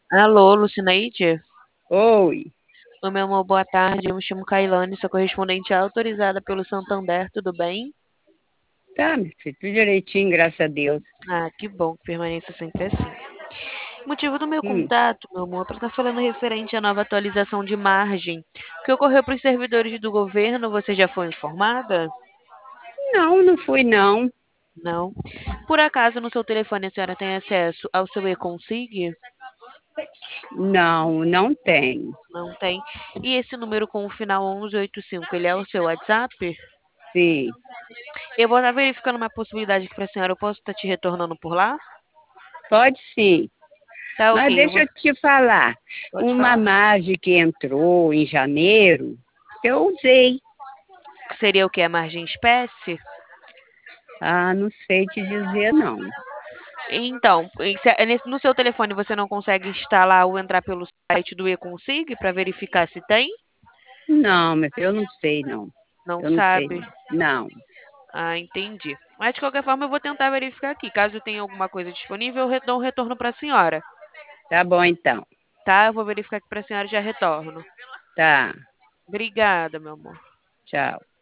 Alô, Lucineide? Oi, Oi, meu amor, boa tarde. Eu me chamo Kailane, sou correspondente autorizada pelo Santander, tudo bem? tá, meu filho, tudo direitinho, graças a Deus. Ah, que bom que permaneça sempre assim. O motivo do meu Hum, contato, meu amor, é para estar falando referente à nova atualização de margem que ocorreu para os servidores do governo. Você já foi informada? não, não fui não. Não. Por acaso, no seu telefone, a senhora tem acesso ao seu e-Consig? Não, não tenho. Não tem. E esse número com o final 1185, ele é o seu WhatsApp? Sim, Eu vou estar verificando uma possibilidade aqui para a senhora. Eu posso estar te retornando por lá? pode sim. Tá ok, Mas deixa eu te falar, pode uma falar. margem que entrou em janeiro, eu usei. Seria o que? A margem espécie? Ah, não sei te dizer não. Então, no seu telefone você não consegue instalar ou entrar pelo site do eConsig para verificar se tem? Não, meu filho, eu não sei não. Não Eu não sei sabe. não. Não, Ah, entendi. Mas de qualquer forma eu vou tentar verificar aqui. Caso tenha alguma coisa disponível, eu dou um retorno para a senhora. tá bom então. Tá? Eu vou verificar aqui para a senhora e já retorno. Tá, Obrigada, meu amor. tchau.